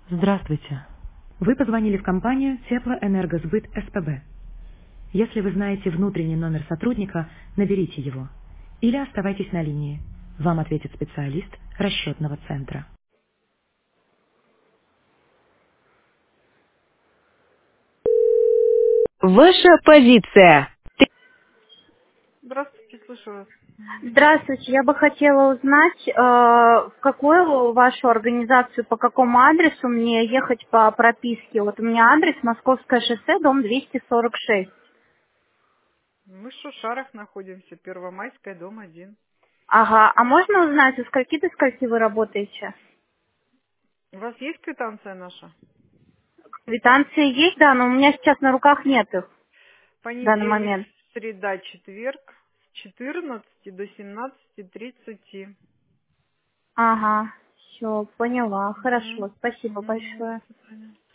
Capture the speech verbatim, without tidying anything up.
Здравствуйте. Вы позвонили в компанию Теплоэнергосбыт СПБ. Если вы знаете внутренний номер сотрудника, наберите его. Или оставайтесь на линии. Вам ответит специалист расчетного центра. Ваша позиция. Здравствуйте, слышу вас. Здравствуйте, я бы хотела узнать, э, в какую вашу организацию, по какому адресу мне ехать по прописке. Вот у меня адрес Московское шоссе, дом двести сорок шесть. Мы в Шушарах находимся, Первомайская, дом один. Ага, а можно узнать, со скольки до скольки вы работаете? У вас есть квитанция наша? Квитанции есть, да, но у меня сейчас на руках нет их в данный Понедельник, момент. среда, четверг с четырнадцати до семнадцати тридцати. Ага, все, поняла, Угу. хорошо, спасибо Угу. До большое. свидания.